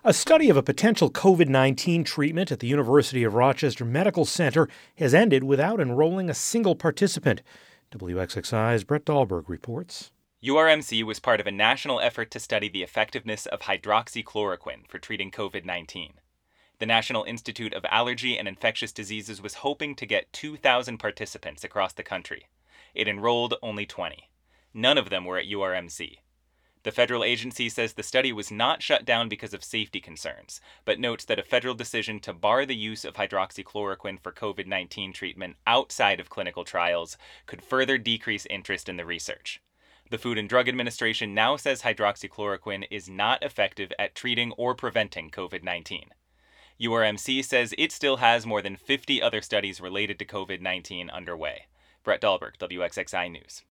A study of a potential COVID-19 treatment at the University of Rochester Medical Center has ended without enrolling a single participant. WXXI's Brett Dahlberg reports. URMC was part of a national effort to study the effectiveness of hydroxychloroquine for treating COVID-19. The National Institute of Allergy and Infectious Diseases was hoping to get 2,000 participants across the country. It enrolled only 20. None of them were at URMC. The federal agency says the study was not shut down because of safety concerns, but notes that a federal decision to bar the use of hydroxychloroquine for COVID-19 treatment outside of clinical trials could further decrease interest in the research. The Food and Drug Administration now says hydroxychloroquine is not effective at treating or preventing COVID-19. URMC says it still has more than 50 other studies related to COVID-19 underway. Brett Dahlberg, WXXI News.